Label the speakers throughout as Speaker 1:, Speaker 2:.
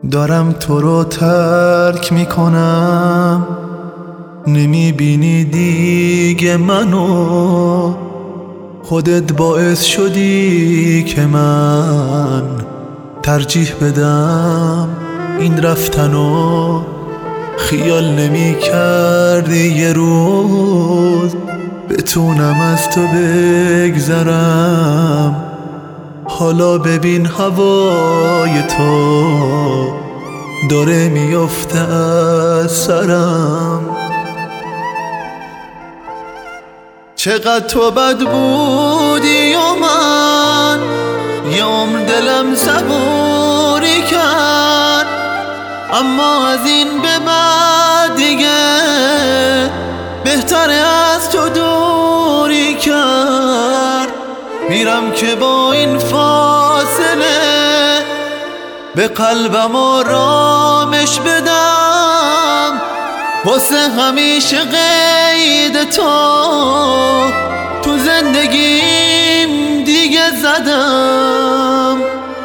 Speaker 1: دارم تو رو ترک میکنم، نمیبینی دیگه منو. خودت باعث شدی که من ترجیح بدم این رفتنو. خیال نمی کردی یه روز بتونم از تو بگذرم. حالا ببین هوای تو داره میفته از سرم. چقدر تو بد بودی و من یه عمر دلم صبوری کرد، اما از این به بعد دیگه بهتره از تو دوری کرد. میرم که با این فاصله به قلبم آرامش بدم، واسه همیشه قید تو زندگیم دیگه زدم.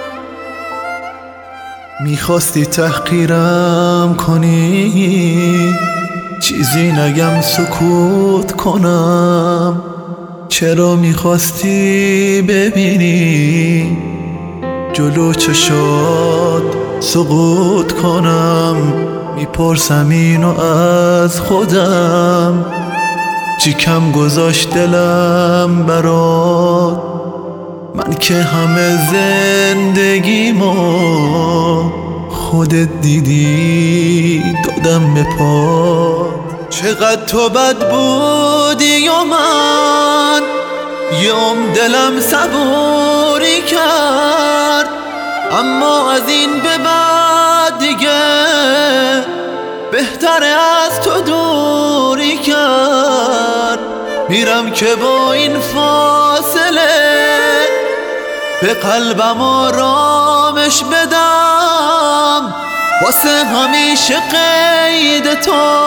Speaker 1: میخواستی تحقیرم کنی، چیزی نگم سکوت کنم. چرا میخواستی ببینی جلو چشات سقوط کنم؟ میپرسم اینو از خودم، چی کم گذاشت دلم برات؟ من که همه زندگیمو خودت دیدی دادم به پات. چقدر تو بد بودی و من یه عمر دلم صبوری کرد، اما از این به بعد دیگه بهتره از تو دوری کرد. میرم که با این فاصله به قلبم آرامش بدم، واسه همیشه قید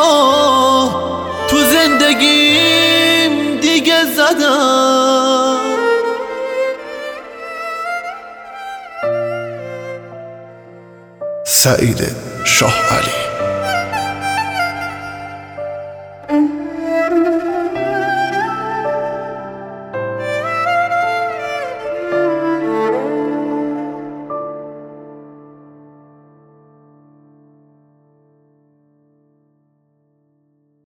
Speaker 1: تو زندگیم دیگه زدم.
Speaker 2: سعید شاه علی.